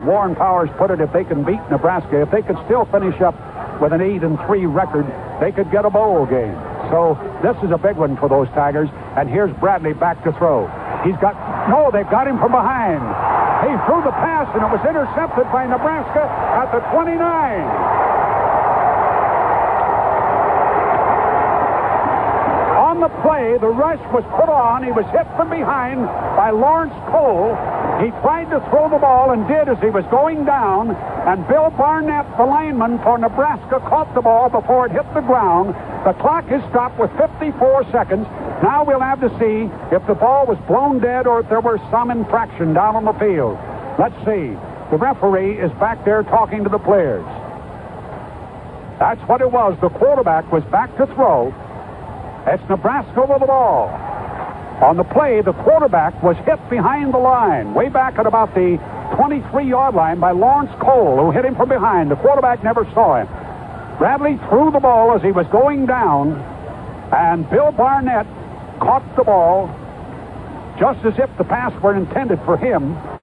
Warren Powers put it, if they can beat Nebraska, if they could still finish up with an 8-3 record, they could get a bowl game. So this is a big one for those Tigers. And here's Bradley back to throw. They've got him from behind. He threw the pass, and it was intercepted by Nebraska at the 29. On the play, the rush was put on. He was hit from behind by Lawrence Cole. He tried to throw the ball and did as he was going down, and Bill Barnett, the lineman for Nebraska, caught the ball before it hit the ground. The clock is stopped with 54 seconds. Now we'll have to see if the ball was blown dead or if there was some infraction down on the field. Let's see. The referee is back there talking to the players. That's what it was. The quarterback was back to throw. It's Nebraska with the ball. On the play, the quarterback was hit behind the line, way back at about the 23-yard line by Lawrence Cole, who hit him from behind. The quarterback never saw him. Bradley threw the ball as he was going down, and Bill Barnett caught the ball just as if the pass were intended for him.